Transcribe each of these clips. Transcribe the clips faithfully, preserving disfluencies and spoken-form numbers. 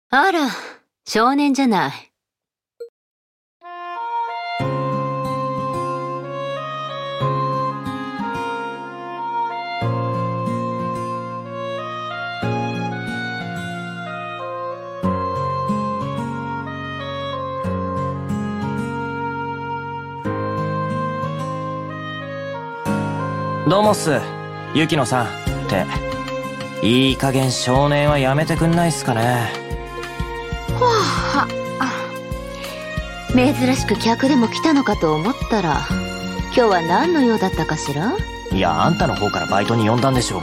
あら、少年じゃない。 どうもっす、雪乃さんって。いい加減少年はやめてくんないっすかね。 はあ、珍しく客でも来たのかと思ったら、今日は何の用だったかしら。 いや、あんたの方からバイトに呼んだんでしょうが。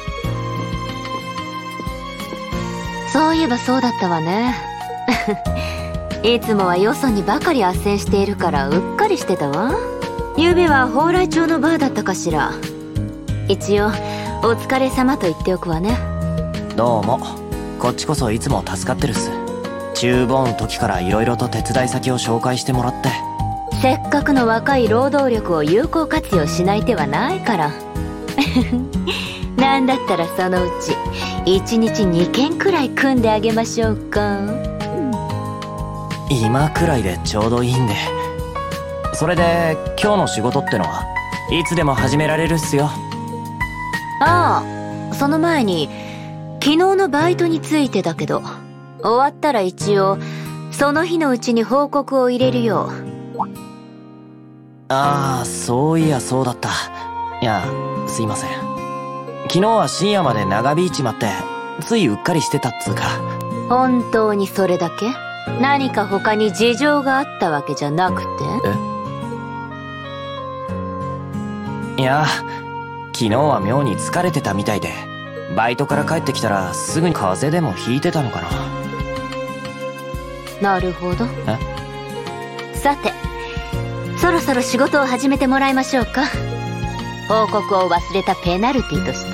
そういえばそうだったわね。いつもはよそにばかり斡旋しているからうっかりしてたわ。昨べは蓬莱町のバーだったかしら。一応お疲れ様と言っておくわね。 どうも。こっちこそいつも助かってるっす。中坊の時から色々と手伝い先を紹介してもらって。 せっかくの若い労働力を有効活用しない手はないから。なんだったらそのうちいちにちにけんくらい組んであげましょうか。 今くらいでちょうどいいんで。それで今日の仕事ってのはいつでも始められるっすよ。 ああ、その前に昨日のバイトについてだけど、終わったら一応その日のうちに報告を入れるよう。 ああ、そういやそうだった。いや、すいません。昨日は深夜まで長引いちまってついうっかりしてたっつうか。 本当にそれだけ？何か他に事情があったわけじゃなくて？ え？いや、昨日は妙に疲れてたみたいで、バイトから帰ってきたらすぐに風邪でもひいてたのかな。 なるほど。 え？ さて、そろそろ仕事を始めてもらいましょうか。報告を忘れたペナルティとして。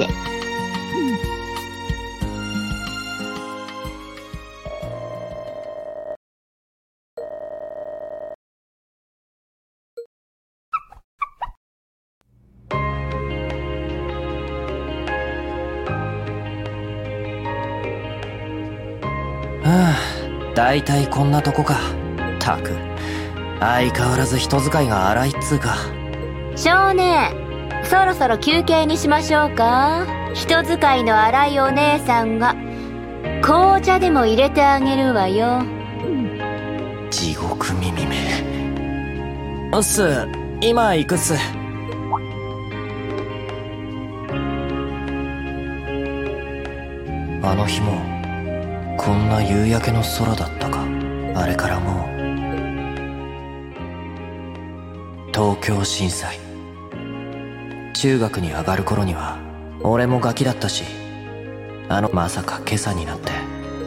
だいたいこんなとこか。たく、相変わらず人使いが荒いっつうか。 少年、そろそろ休憩にしましょうか。人使いの荒いお姉さんが紅茶でも入れてあげるわよ。 地獄耳め。うっす、今行くっす。あの日もこんな夕焼けの空だったか。あれからもう。東京震災。中学に上がる頃には俺もガキだったし、あのまさか今朝になって。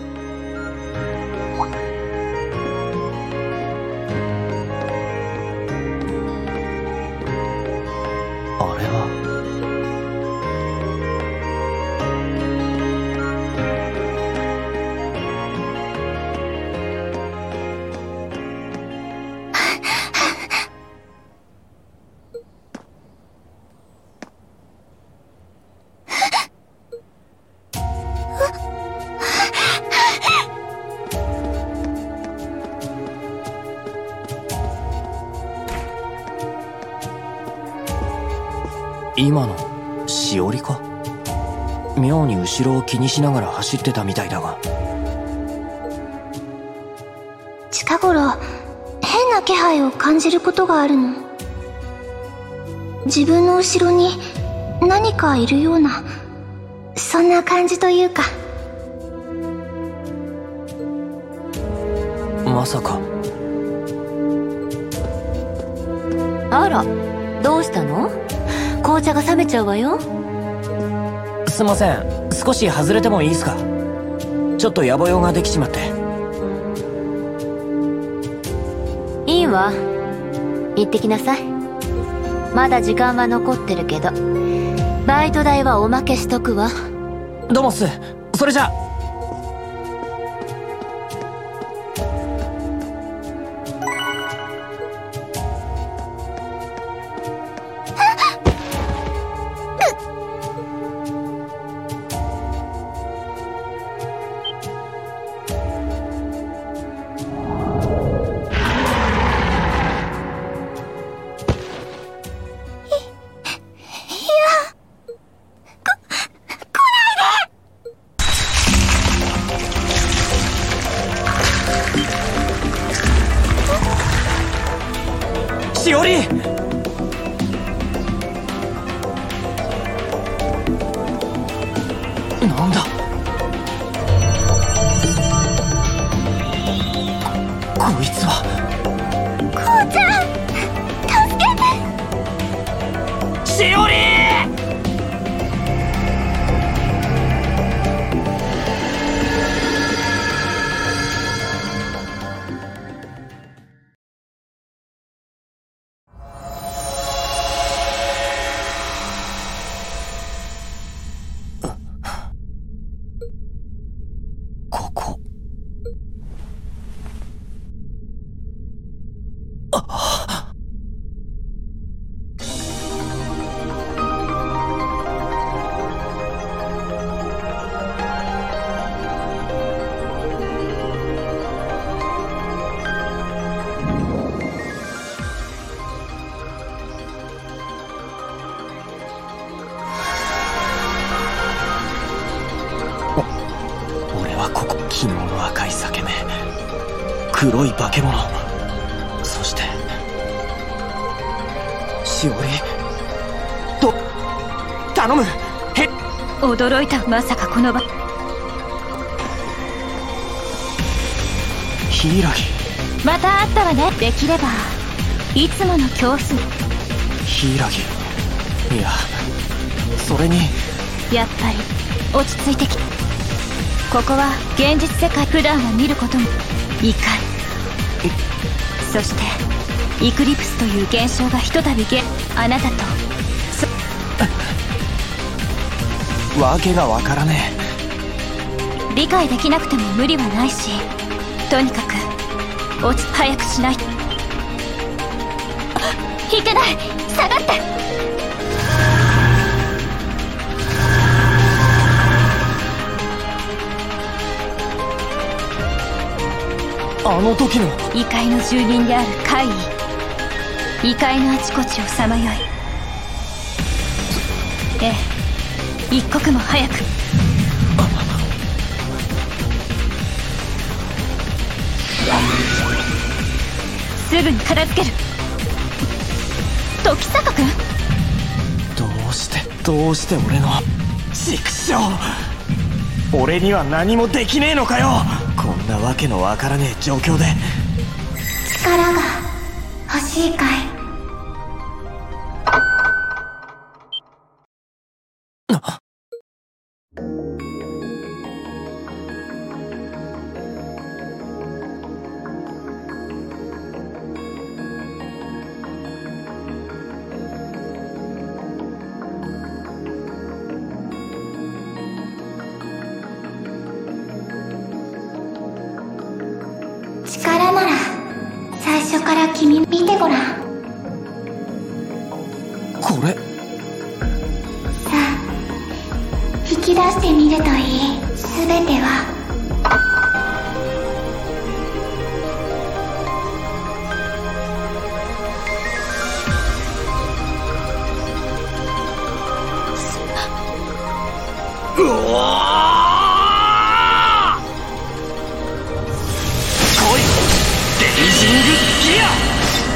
あれは今のしおりか。妙に後ろを気にしながら走ってたみたいだが。 近頃変な気配を感じることがあるの。自分の後ろに何かいるような、そんな感じというか。 まさか。 あら、どうしたの？紅茶が冷めちゃうわよ。 すいません、少し外れてもいいですか。ちょっと野暮用ができちまって。 いいわ、行ってきなさい。まだ時間は残ってるけど、バイト代はおまけしとくわ。 どうもっす。それじゃ。 しおり。なんだこいつは。 こうちゃん、助けて。 しおり。ここ。あっ。俺はここ。昨日の赤い裂け目、黒い化け物、そしてしおり。と頼む。へっ。 驚いた。まさかこの場。 柊。 また会ったわね。できればいつもの教室。 柊。いや、それに。 やっぱり落ち着いてき。ここは現実世界。普段は見ることも異界。そしてイクリプスという現象がひとたびげあなたとそわけがわからねえ。理解できなくても無理はないし、とにかく落ち早くしない。あ、いけない。下がって。 あの時の。 異界の住人である怪異。異界のあちこちをさまよい。ええ、一刻も早く。すぐに片付ける。時坂君。 どうしてどうして俺の。畜生。俺には何もできねえのかよ。こんなわけのわからねえ状況で。 力が欲しいかい。力なら最初から君見てごらん。 これ。 さあ引き出してみるといい。全てはうわー。来いレイジングギア。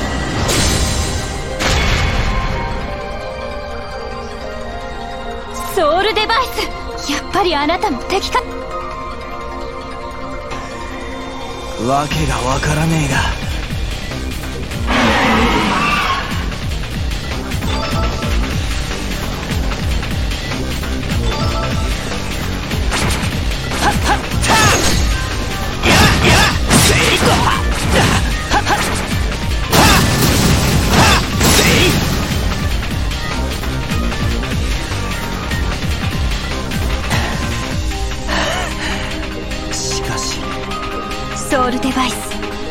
ソウルデバイス。やっぱりあなたの敵か。 わけがわからねえが。はっはったややセイコはははははセイ。しかしソウルデバイス。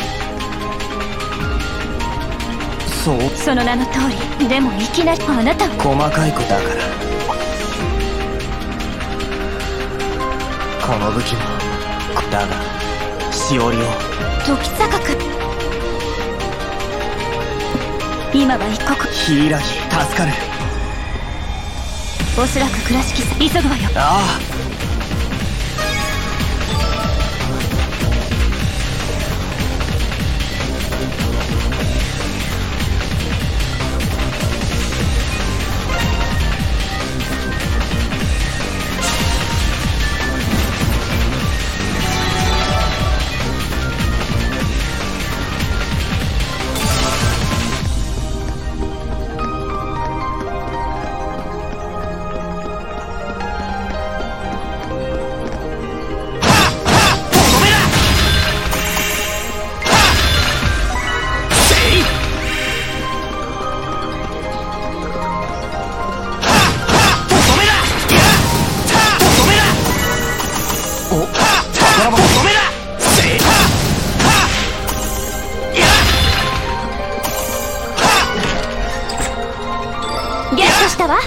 そう。 その名の通り。でもいきなりあなた。 細かい子だから。この武器もだがしおりを。 時坂君。今は一刻。 柊助かる。 おそらく倉敷さん急ぐわよ。 ああ。 たわ。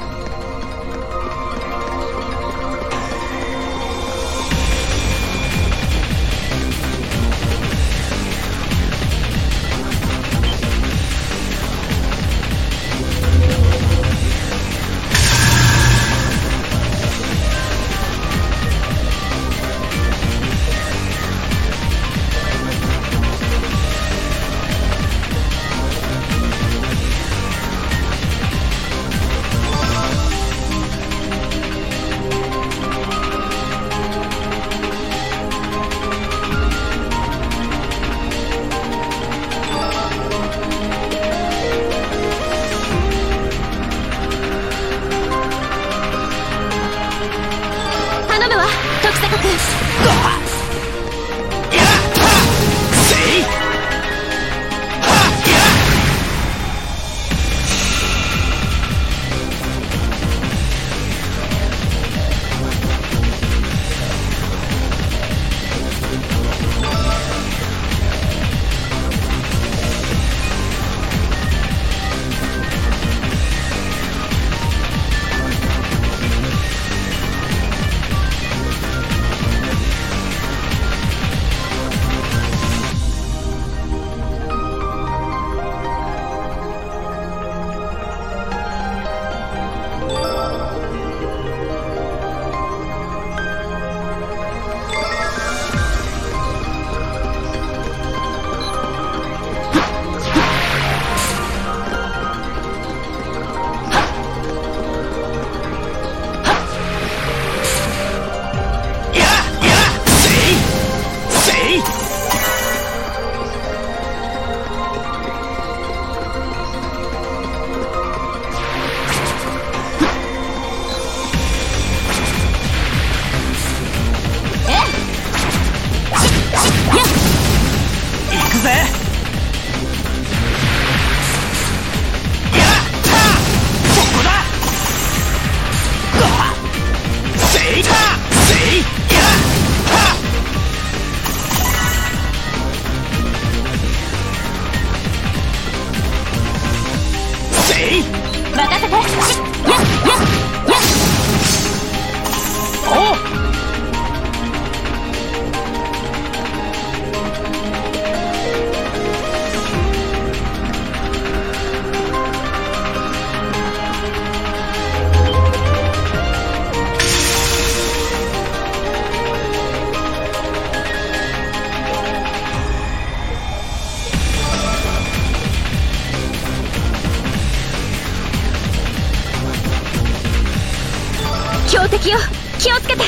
標的よ、気をつけて。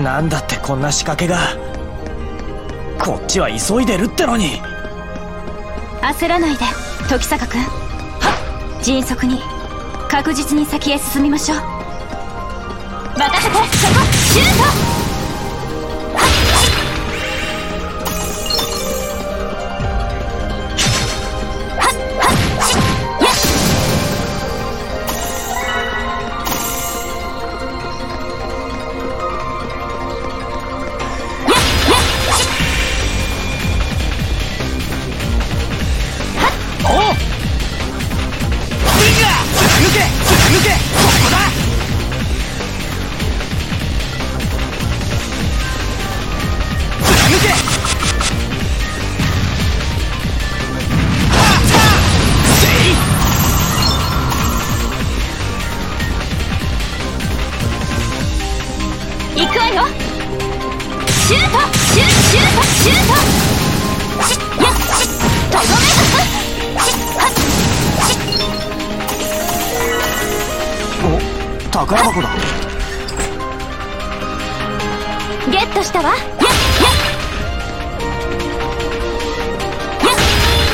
なんだってこんな仕掛けが。こっちは急いでるってのに。 焦らないで時坂君。はっ、迅速に確実に先へ進みましょう。任せて、そこシュート。行くわよ。シュートシューシュートシュート。しっやっしっとどめしっはっしお、宝箱だ。 ゲットしたわ。やっやっやっ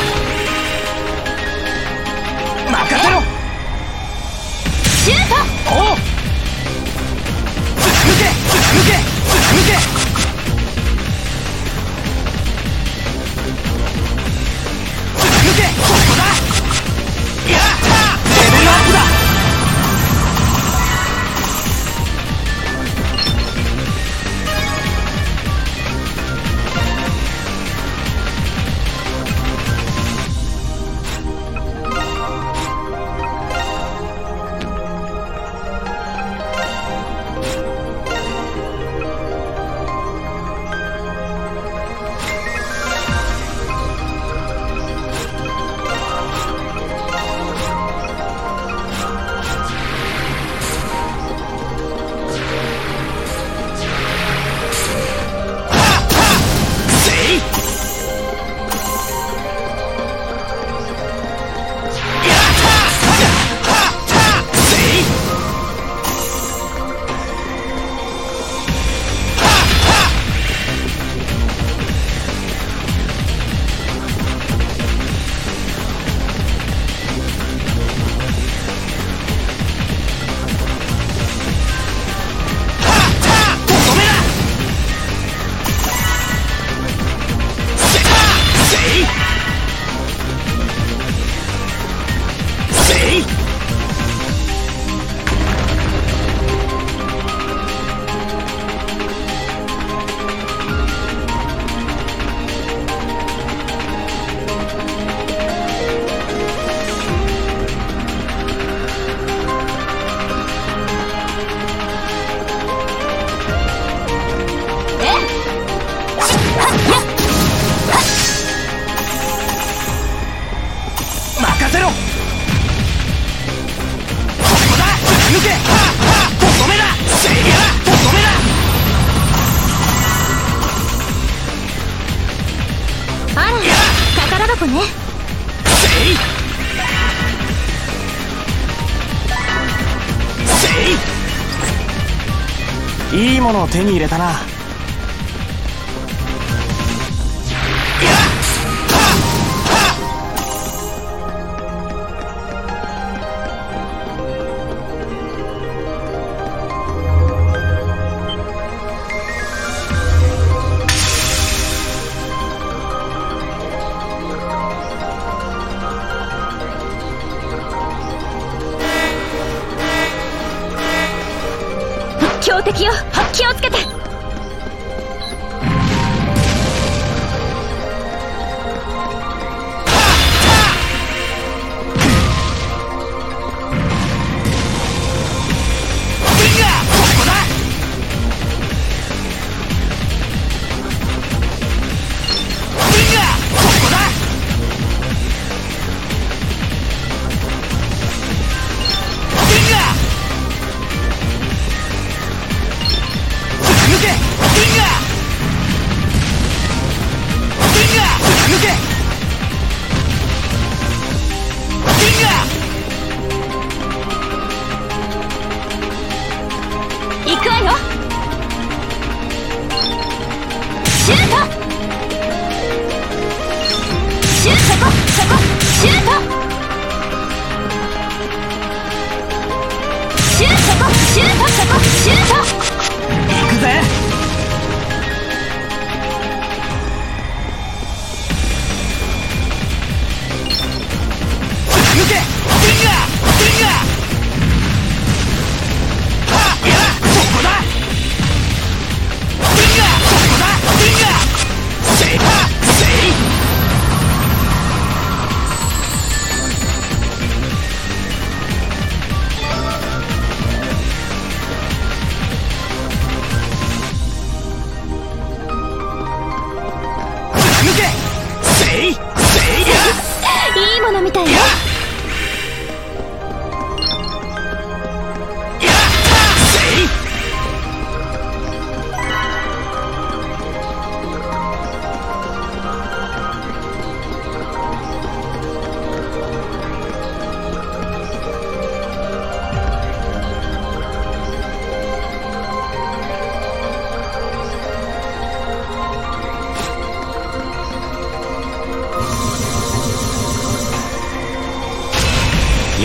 任せろ。 シュート。 おう、抜け抜け抜け。抜け、ここだ。やったレベルアップだ。いいものを手に入れたな。 強敵よ、気をつけて。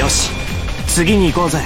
よし、次に行こうぜ。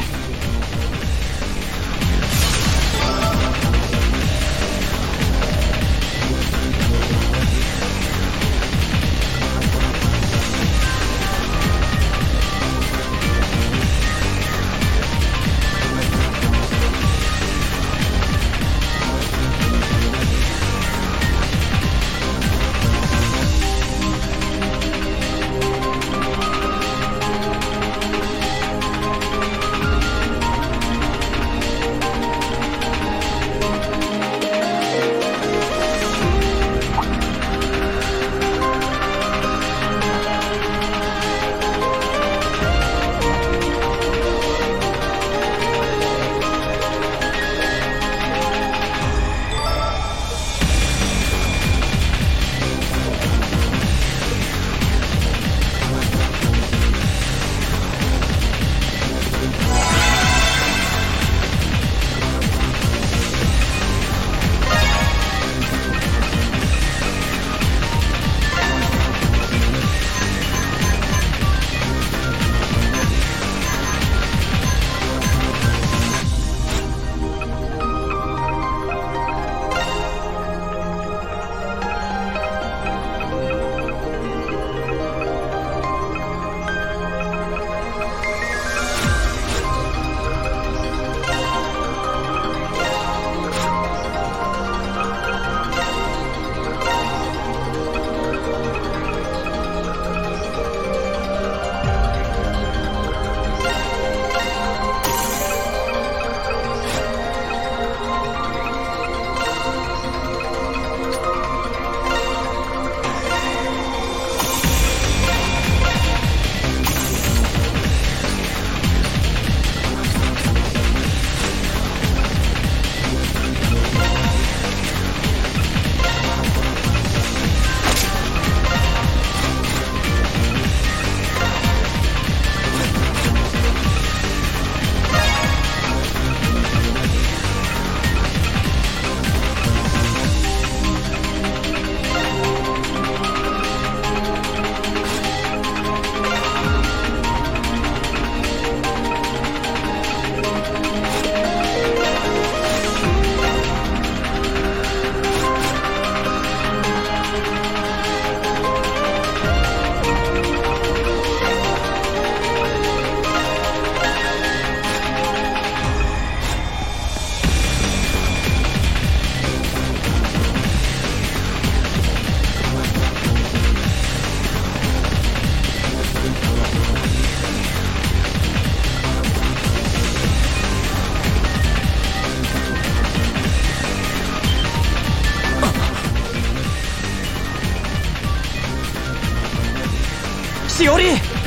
しおり。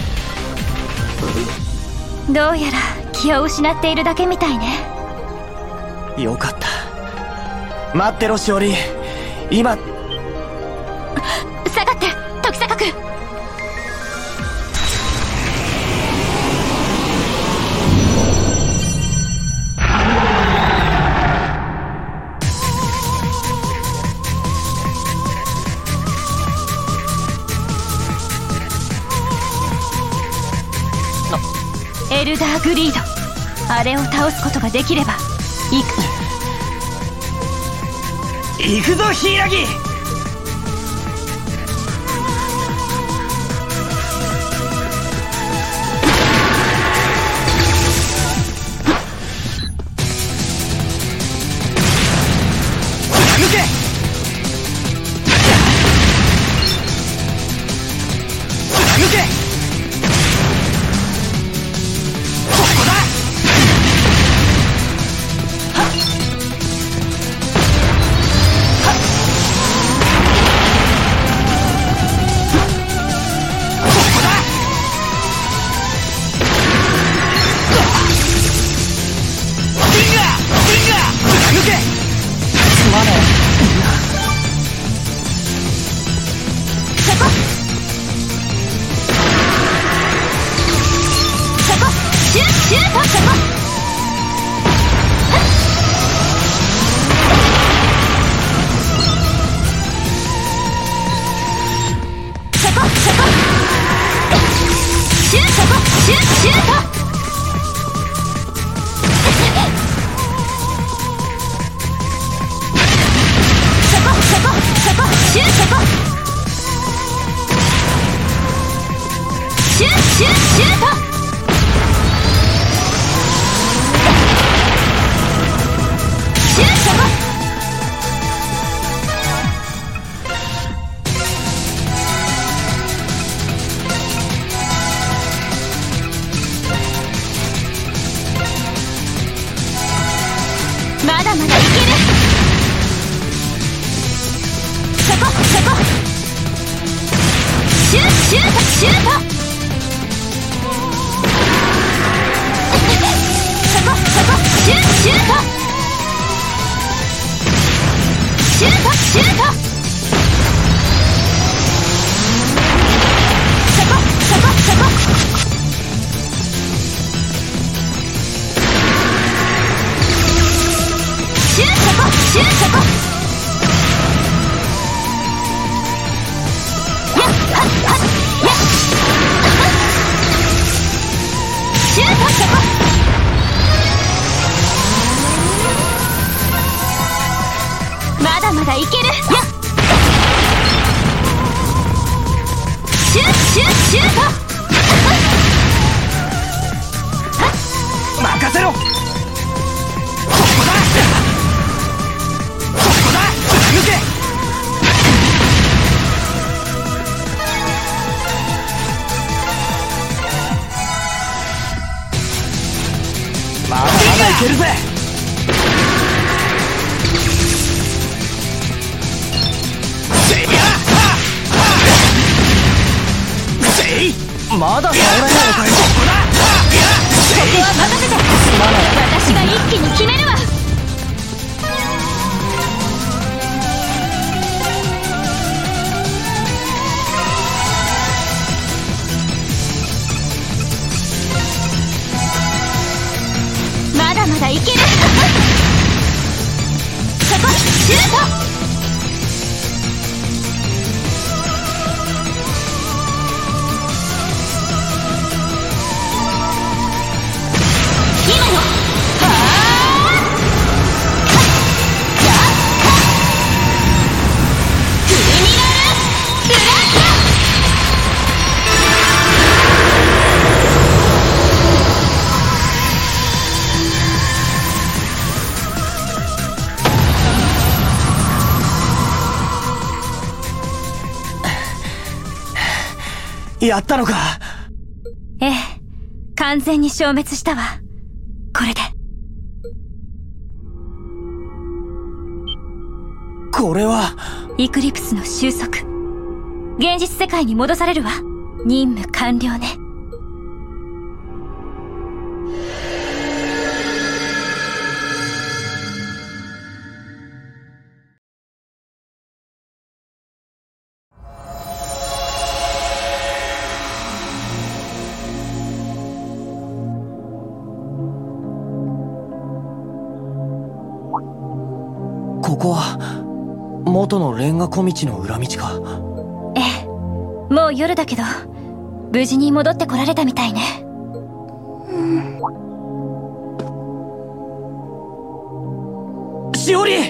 どうやら気を失っているだけみたいね。 よかった。待ってろしおり、今。 下がって時坂君。エルダーグリード、あれを倒すことができれば行く行くぞ柊。抜け。抜け。シュートシュートシュートそこそこシュートシュートシュートシュートそこそこそこシューそこシューそこやっはっはっやっシュートそこまだまだいけるやっシューシューシュート任せろ。ここだここだ抜け。まだまだいけるぜ。まだ倒れないのかよ。ここだ。 ここは任せて。私が一気に決めるわ。まだまだいけるそこシュートやったのか。 ええ、完全に消滅したわ。これで。 これはイクリプスの収束。現実世界に戻されるわ。任務完了ね。 ここは元のレンガ小道の裏道か。 ええ、もう夜だけど無事に戻ってこられたみたいね。 しおり。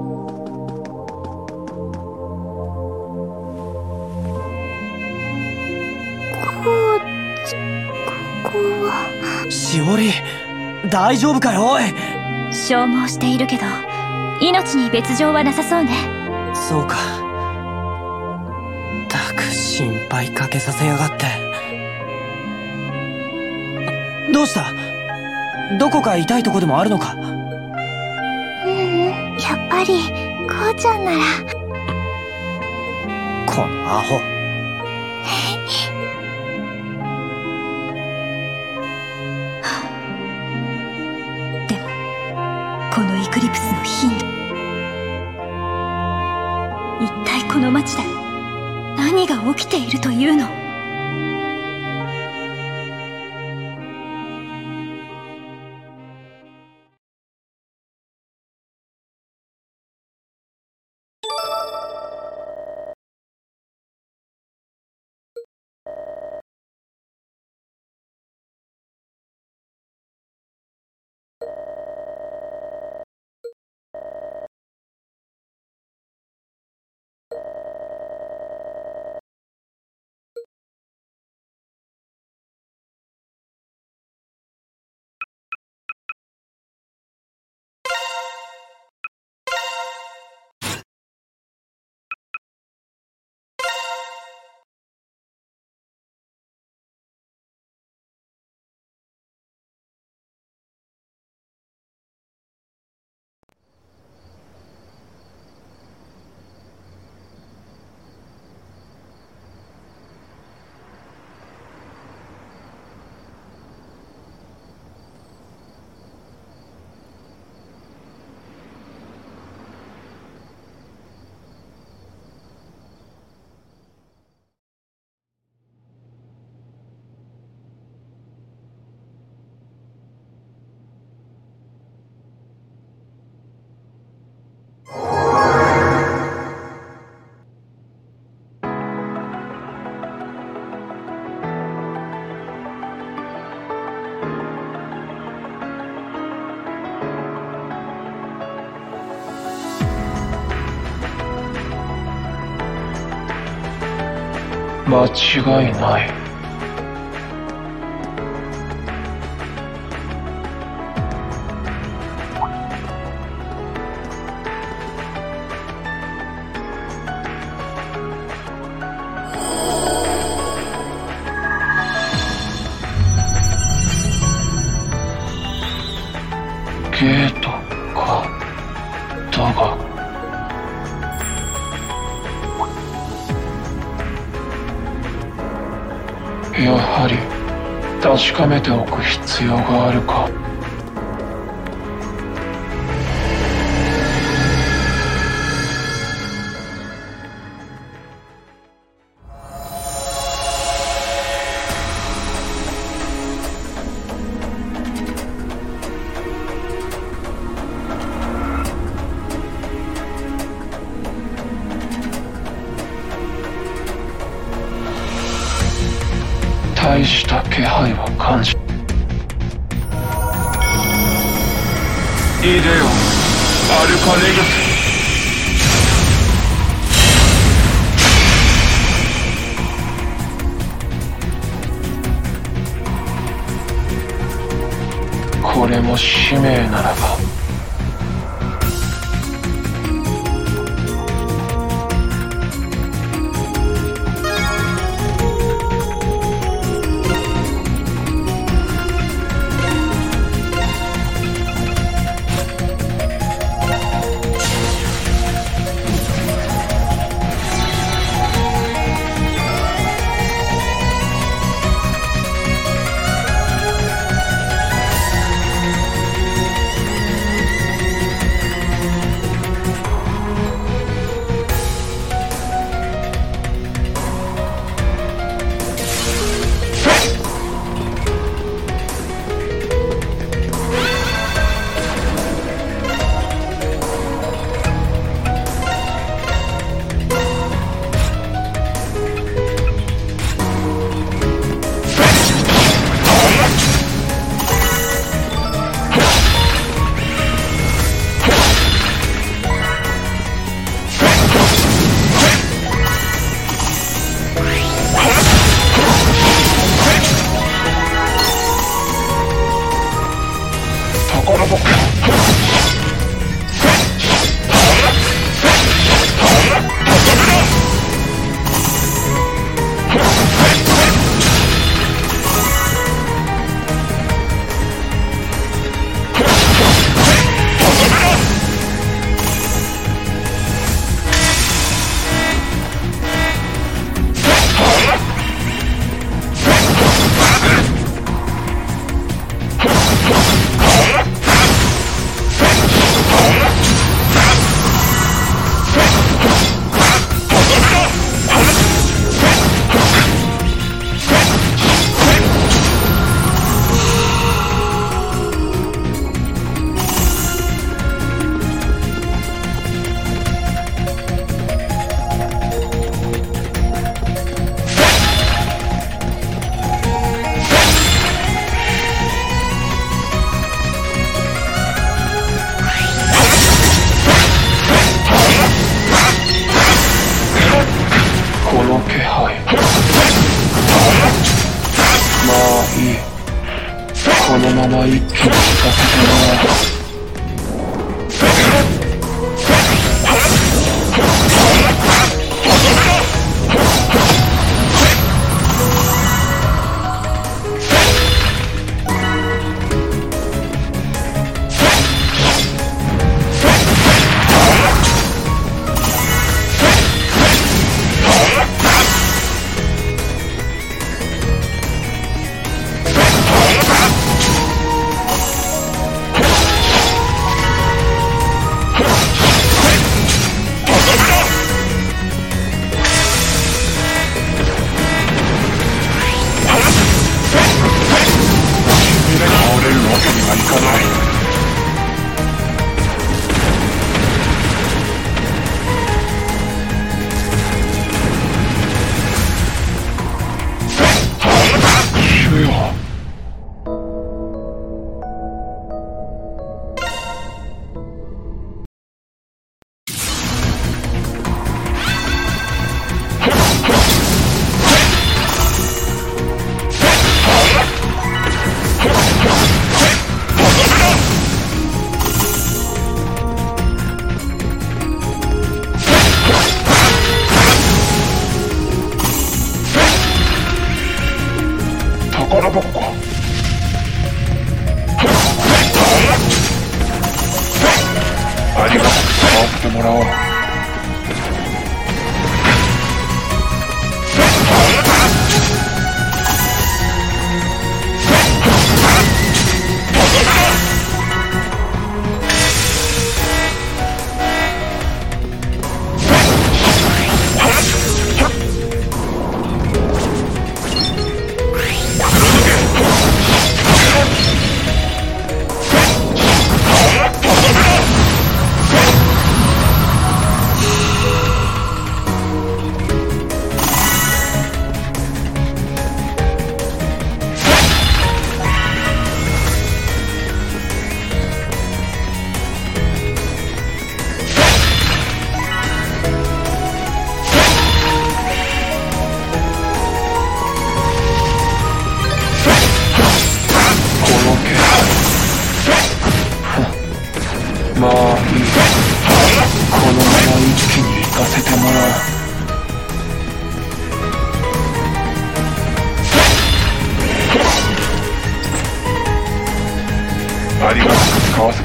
しおり、大丈夫かよ。おい。 消耗しているけど命に別状はなさそうね。 そうか。たく心配かけさせやがって。どうした？どこか痛いとこでもあるのか？ ううん、やっぱりこうちゃんなら。 このアホ。 でもこのイクリプスの頻度、一体この町で何が起きているというの？ 間違いない。ゲートか。だがやはり確かめておく必要があるか。大した気配は感じ。イデオ・アルカネグス。これも使命ならば。このまま一気に効かせてもらう。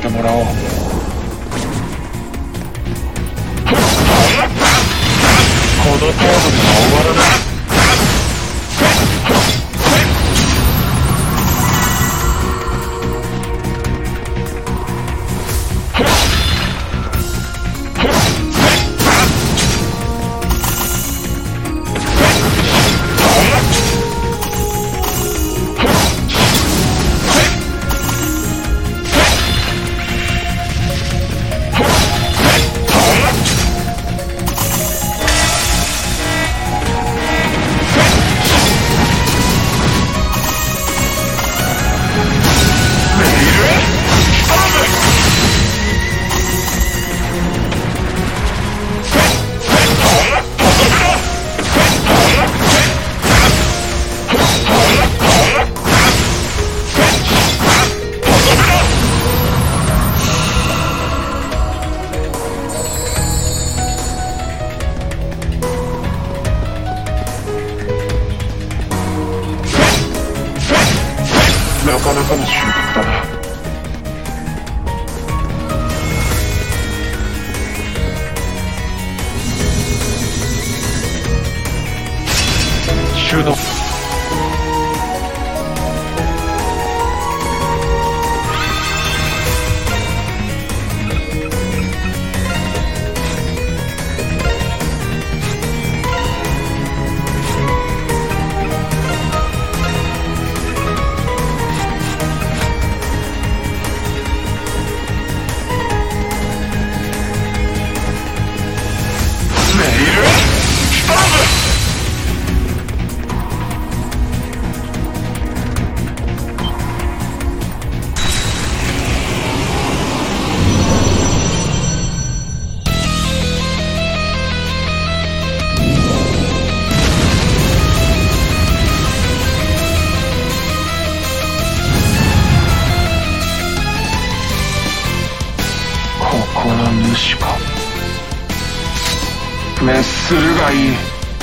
てもらおう。この程度では終わらない。なかなかの収穫だな。修道この主か。滅するがいい。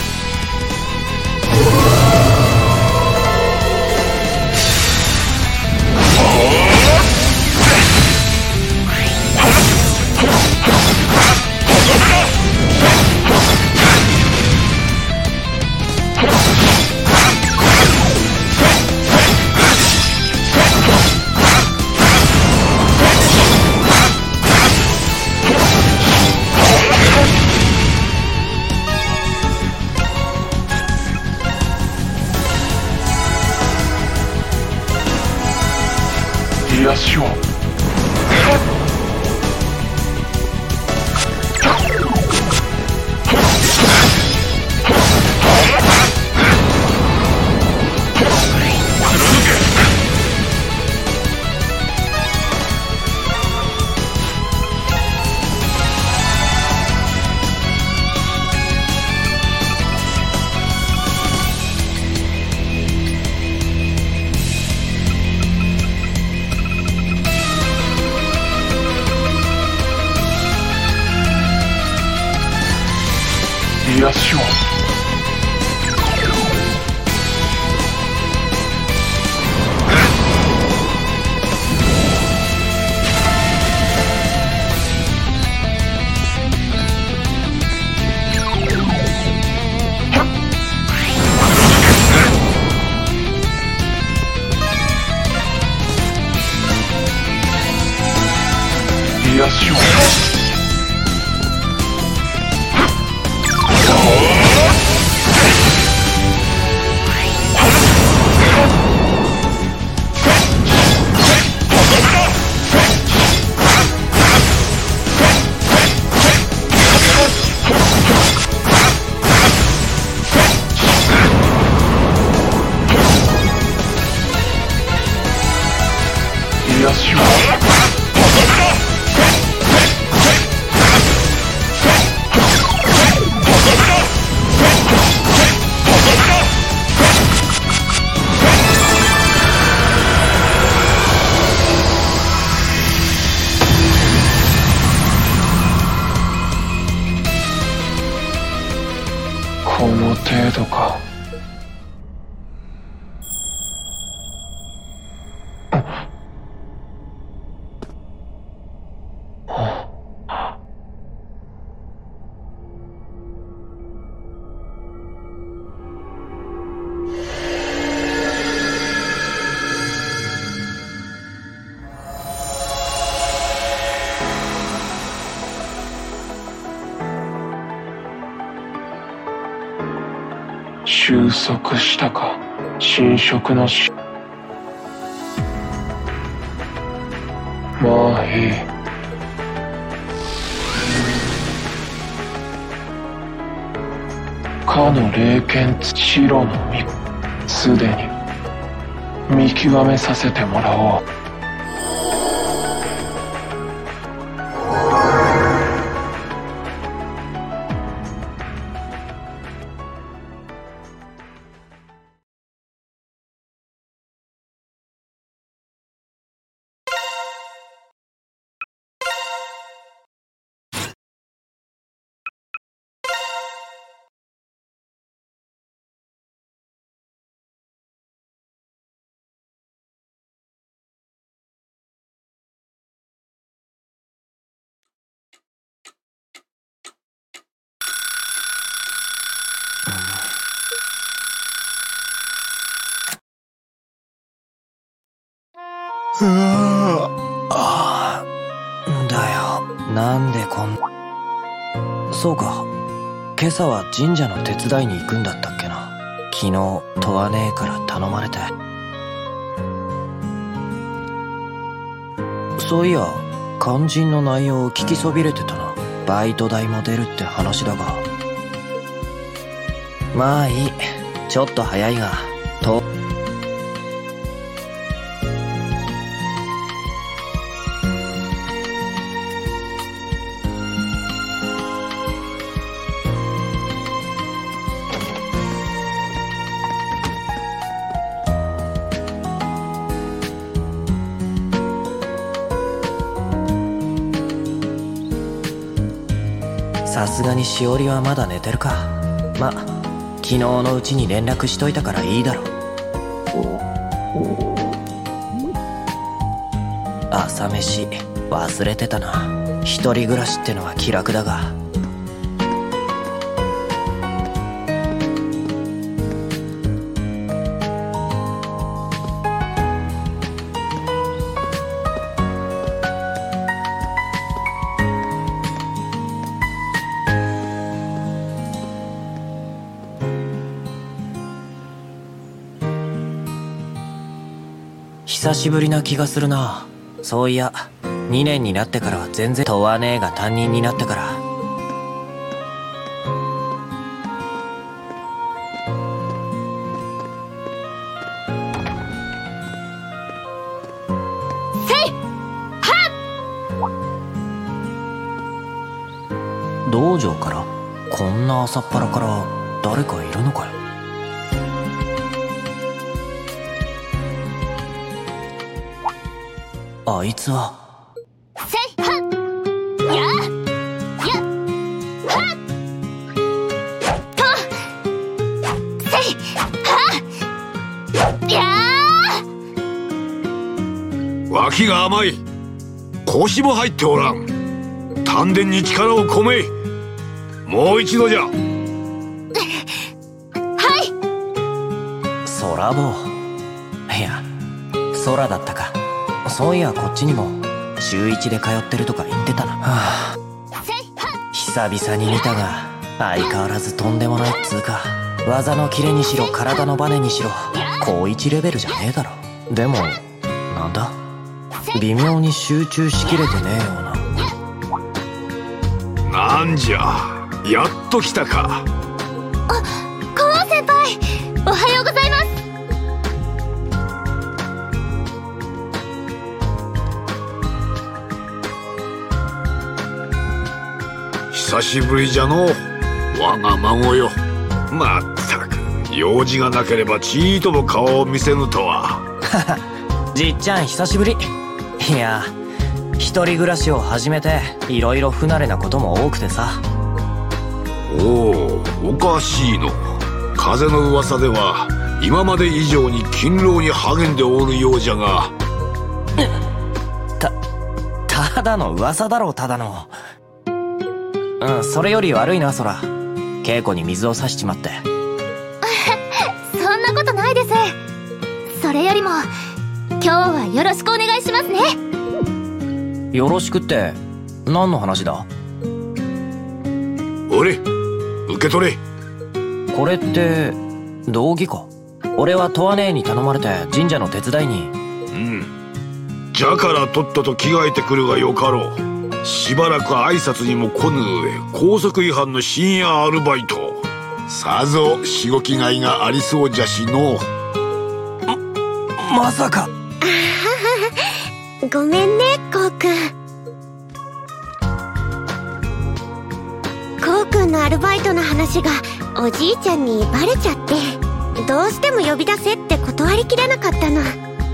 癒しを。癒しを。癒しを。癒しを。この程度か。 収束したか、侵食のしまあいい。かの霊剣白の実、すでに見極めさせてもらおう。 うわあだよ、なんでこんそうか、今朝は神社の手伝いに行くんだったっけな。昨日問わねえから頼まれて。そういや肝心の内容を聞きそびれてたな。バイト代も出るって話だが、まあいい、ちょっと早いがとさすがにしおりはまだ寝てるか。ま、昨日のうちに連絡しといたからいいだろ。朝飯忘れてたな。一人暮らしってのは気楽だが。久しぶりな気がするな。そういやにねんになってからは全然問わねえが担任になってから。 せいはっ道場からこんな朝っぱらから誰かいるのかよ。あいつはせいはっややはっとせいはっやー脇が甘い。腰も入っておらん。丹田に力を込め。もう一度じゃ。 はい空坊、いや空だったか。そういやこっちにも週一で通ってるとか言ってたな。はあ、久々に見たが相変わらずとんでもないっつうか、技のキレにしろ体のバネにしろ高一レベルじゃねえだろ。でもなんだ、微妙に集中しきれてねえような。 なんじゃ、やっと来たか。 あ、コア先輩、おはようございます。 久しぶりじゃのう、我が孫よ。まったく用事がなければちーとも顔を見せぬとは。 じっちゃん久しぶり。いや一人暮らしを始めていろいろ不慣れなことも多くてさ。 おお、おかしいの。風の噂では今まで以上に勤労に励んでおるようじゃが。 たただの噂だろう。ただのうん、それより悪いな空。稽古に水を差しちまって。 そんなことないです。それよりも今日はよろしくお願いしますね。 よろしくって何の話だ。 おれ、受け取れ。 これって道着か。俺はトワ姉に頼まれて神社の手伝いに。 うん。じゃからとっとと着替えてくるがよかろう。しばらく挨拶にも来ぬ上、高速違反の深夜アルバイト。さぞしごきがいがありそうじゃしの。 ま、まさか。 ごめんね、コウ君。コウ君のアルバイトの話がおじいちゃんにバレちゃって、どうしても呼び出せって断りきれなかったの。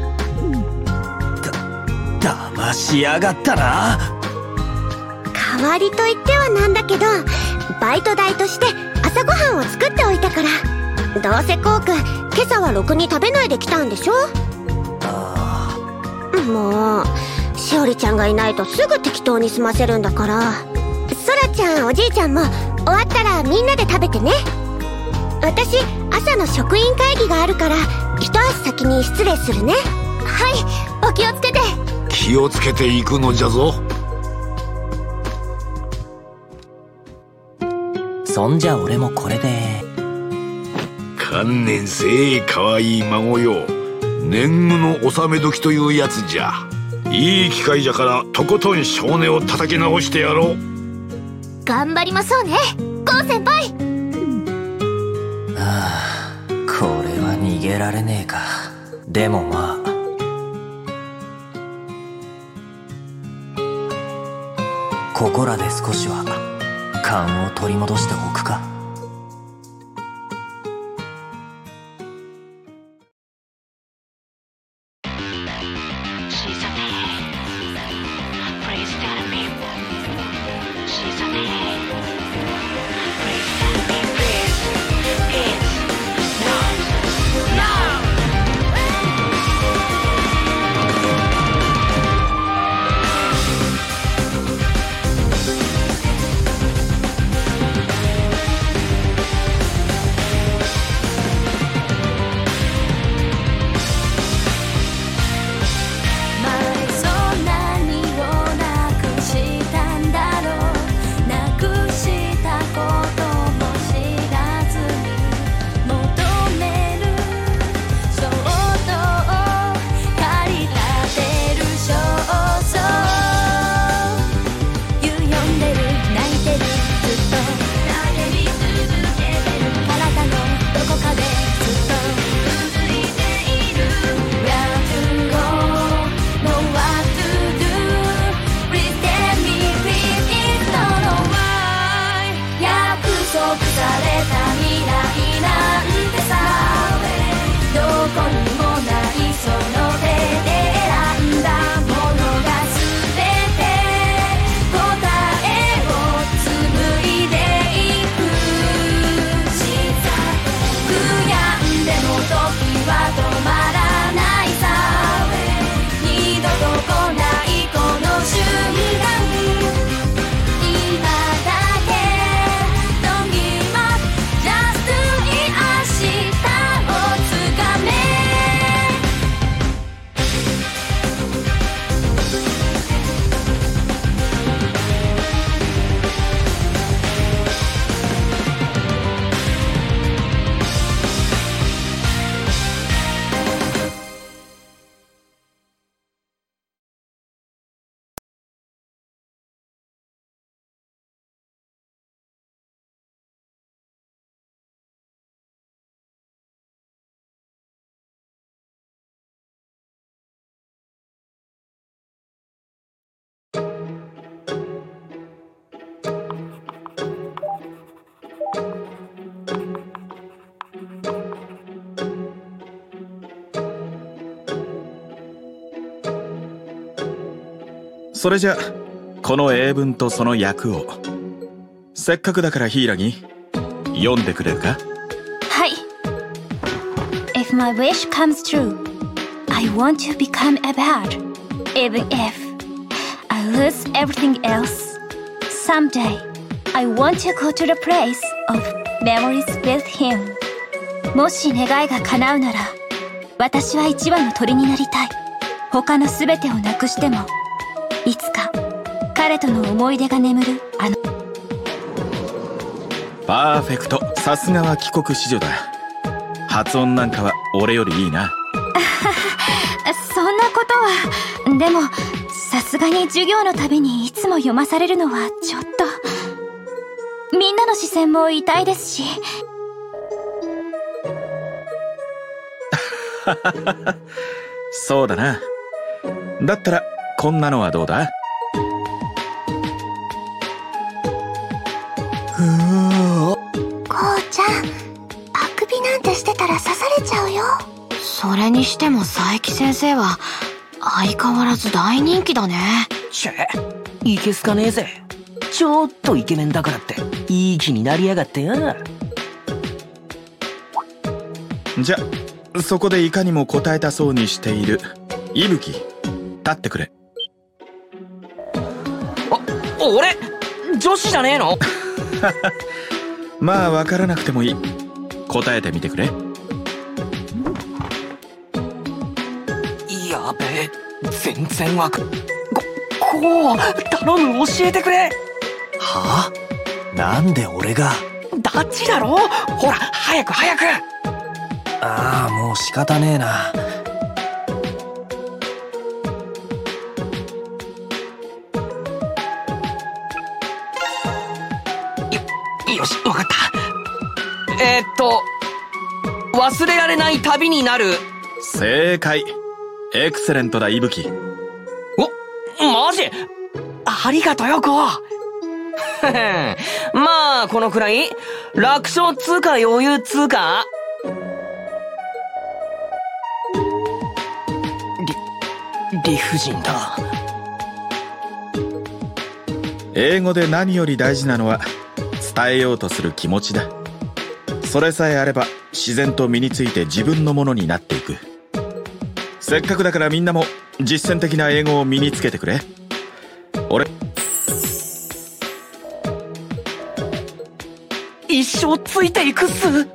だ、騙しやがったな。 代わりと言ってはなんだけど、バイト代として朝ごはんを作っておいたから。どうせコウ君今朝はろくに食べないで来たんでしょ。 ああ、もうしおりちゃんがいないとすぐ適当に済ませるんだから。そらちゃん、おじいちゃんも終わったらみんなで食べてね。私朝の職員会議があるから一足先に失礼するね。はい、お気をつけて。 気をつけていくのじゃぞ。 そんじゃ俺もこれで。 観念せえ、かわいい孫よ。年貢の納め時というやつじゃ。いい機会じゃからとことん少年を叩き直してやろう。 頑張りましょうね、コウ先輩。 はあ、これは逃げられねえか。でもまあ、ここらで少しは勘を取り戻しておくか。 それじゃこの英文とその訳をせっかくだから柊読んでくれるか。 はい。 If my wish comes true, I want to become a bird. Even if I lose everything else, someday I want to go to the place of memories with him. もし願いが叶うなら私は一羽の鳥になりたい。他の全てをなくしてもいつか彼との思い出が眠るあの。 パーフェクト。さすがは帰国子女だ。 発音なんかは俺よりいいな。 そんなことは。でもさすがに授業のたびにいつも読まされるのはちょっと。みんなの視線も痛いですし。 そうだな。だったらこんなのはどうだ？ こうちゃん、あくびなんてしてたら刺されちゃうよ。 それにしても佐伯先生は相変わらず大人気だね。 チェ、いけすかねえぜ。ちょっとイケメンだからっていい気になりやがってよ。 じゃそこでいかにも答えたそうにしている伊吹、立ってくれ。 お、俺女子じゃねえの？ まあ分からなくてもいい。答えてみてくれ。 やべえ、全然わかここう頼む、教えてくれ。はあ？なんで俺が？ダッチだろ。ほら早く早く。ああ、もう仕方ねえな。よ、よし、わかった。えー、っと忘れられない旅になる。 正解。エクセレントだ、伊吹。 お、マジ？ありがとよ、こう。まあこのくらい楽勝つうか余裕つうか。理、理不尽だ。 英語で何より大事なのは伝えようとする気持ちだ。それさえあれば自然と身について自分のものになっていく。せっかくだからみんなも実践的な英語を身につけてくれ。俺一生ついていくっす。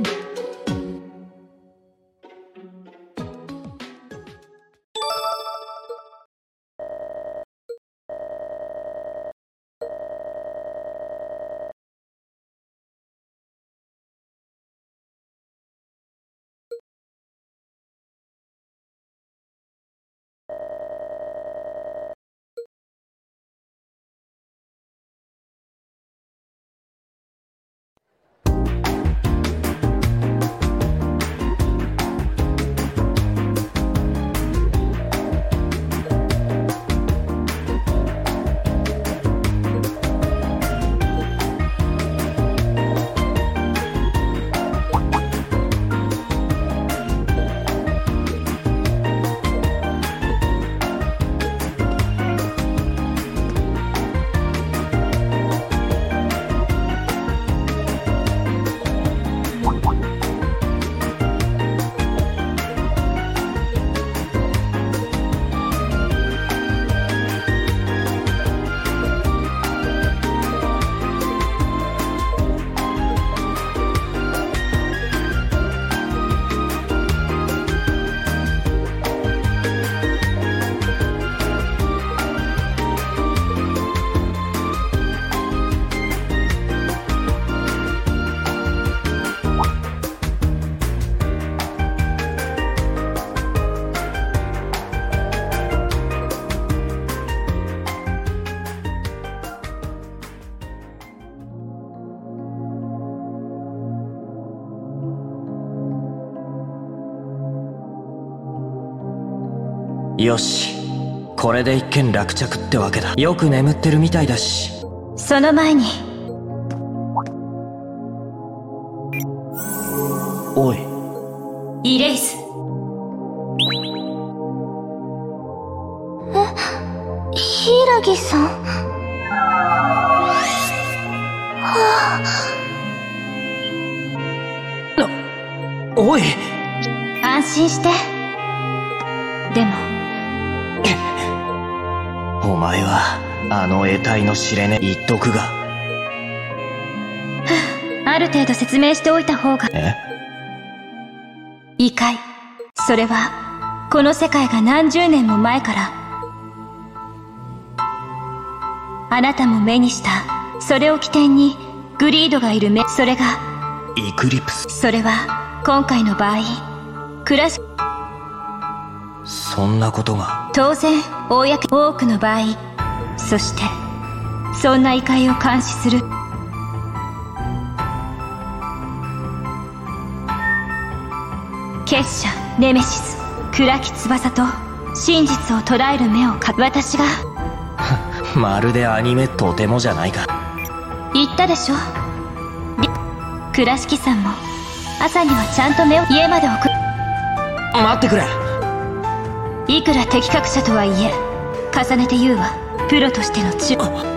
よし、これで一件落着ってわけだ。よく眠ってるみたいだし。 その前に。 おい、 イレイス。 え、柊さん。はあ。な、おい。 安心して。でもお前はあの得体の知れねえ言っとくが。 ある程度説明しておいた方が。 え？ 異界。それはこの世界が何十年も前からあなたも目にした。それを起点にグリードがいる目。それがイクリプス。 それは今回の場合倉敷そんなことが当然公多くの場合、そしてそんな異界を監視する結社ネメシス暗き翼と真実を捉える目をか私がまるでアニメとてもじゃないか。 言ったでしょ。倉敷さんも朝にはちゃんと目を家まで送る。 待ってくれ。 いくら適格者とはいえ重ねて言うわ、プロとしての中